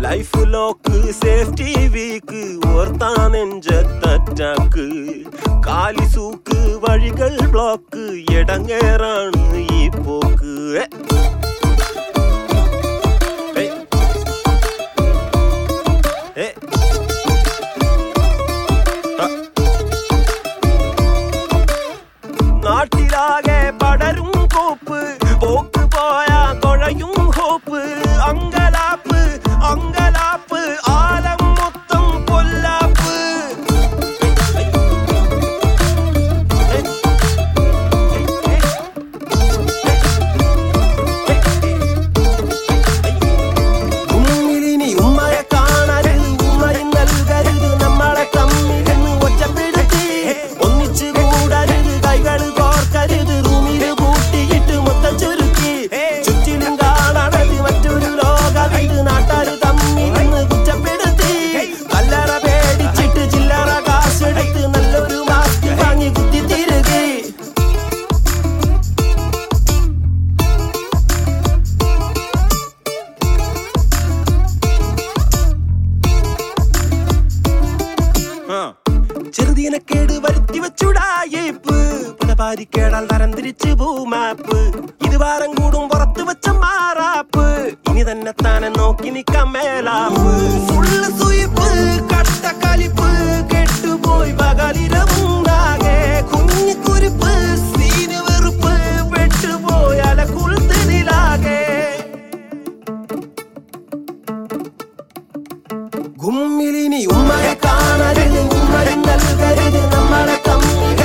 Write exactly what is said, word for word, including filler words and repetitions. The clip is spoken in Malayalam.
ലൈഫ് ലോക്ക് സേഫ്റ്റി വീക്ക് ഓർത്താൻ നെഞ്ചത്തറ്റാക്ക് കാലിസൂക്ക് വഴികൾ ബ്ലോക്ക് എടങ്ങേറാണ് ഈ പോക്ക്. നാട്ടിലാകെ പടരും കോപ്പ് പോക്ക് പോയാ കൊഴയും ഹോപ്പ് അങ്കലാപ്പ് അങ്കലാപ്പ് ആലം മൊത്തം പൊല്ലാപ്പ്. ഉമ്മിലിനി ഉമ്മയെ കാണരുത് ഉമ്മയും നൽകരുത് നമ്മളെ തമ്മിലെന്ന് ഒറ്റപ്പെടുത്തി ഒന്നിച്ചു കൂടരുത് കൈകൾ കോർക്കരുത് റൂമില് പൂട്ടിയിട്ട് മൊത്തം ചുരുക്കി ചുറ്റിലും കാണണത് മറ്റൊരു ലോകവിത് നാട്ടാര് തമ്മിലെന്ന് കുറ്റപ്പെടുത്തി കല്ലറ പേടിച്ചിട്ട് ചില്ലറ കാശെടുത്ത് നല്ലൊരു മാസ്ക് വാങ്ങി കുത്തി തിരുകി. ചെറുതീനക്കേട് വരുത്തി വെച്ചുടായിപ്പ് പണപാരിക്കേടാൽ തരം തിരിച്ച് ഭൂമാപ്പ് ഇത് വാരം കൂടും പുറത്ത് വെച്ച മാറാപ്പ് ഇനി തന്നെ താനെ നോക്കി നിക്കാൻ മേലാപ്പ്. ഫുള്ള് സുയിപ്പ് കട്ട കലിപ്പ് കെട്ടുപോയി പകലിരവുണ്ടാകെ കുഞ്ഞിക്കുരിപ്പ് സീന് വെറുപ്പ് പെട്ടുപോയി അല കുളിത്തിലാകെ. ഗുമ്മിലിനി ഉമ്മയെ കാണരുത് ഉമ്മയും നൽകരുത് നമ്മളെ തമ്മിൽ